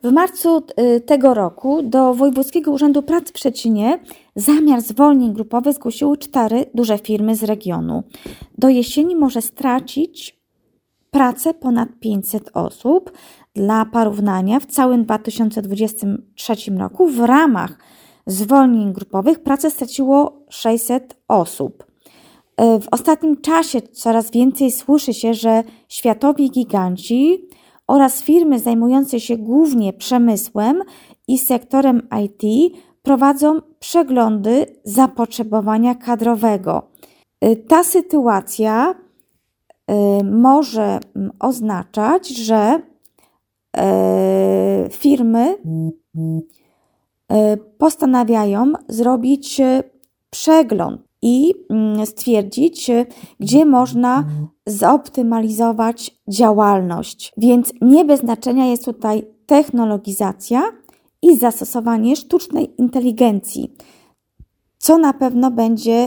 W marcu tego roku do Wojewódzkiego Urzędu Pracy w Szczecinie zamiar zwolnień grupowych zgłosiły 4 duże firmy z regionu. Do jesieni może stracić pracę ponad 500 osób. Dla porównania w całym 2023 roku w ramach zwolnień grupowych pracę straciło 600 osób. W ostatnim czasie coraz więcej słyszy się, że światowi giganci oraz firmy zajmujące się głównie przemysłem i sektorem IT prowadzą przeglądy zapotrzebowania kadrowego. Ta sytuacja może oznaczać, że firmy postanawiają zrobić przegląd i stwierdzić, gdzie można zoptymalizować działalność. Więc nie bez znaczenia jest tutaj technologizacja i zastosowanie sztucznej inteligencji, co na pewno będzie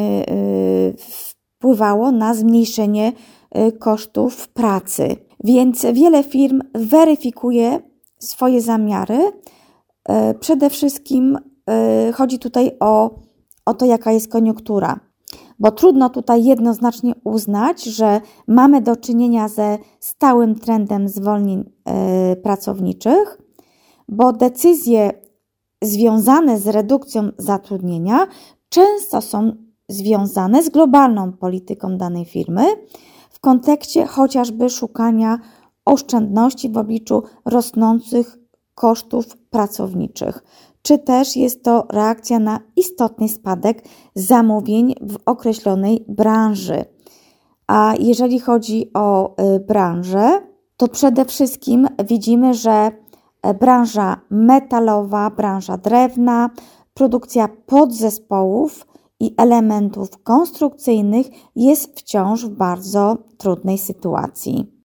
wpływało na zmniejszenie kosztów pracy. Więc wiele firm weryfikuje swoje zamiary. Przede wszystkim chodzi tutaj o to, jaka jest koniunktura, bo trudno tutaj jednoznacznie uznać, że mamy do czynienia ze stałym trendem zwolnień pracowniczych, bo decyzje związane z redukcją zatrudnienia często są związane z globalną polityką danej firmy w kontekście chociażby szukania oszczędności w obliczu rosnących kosztów pracowniczych, czy też jest to reakcja na istotny spadek zamówień w określonej branży. A jeżeli chodzi o branżę, to przede wszystkim widzimy, że branża metalowa, branża drewna, produkcja podzespołów i elementów konstrukcyjnych jest wciąż w bardzo trudnej sytuacji.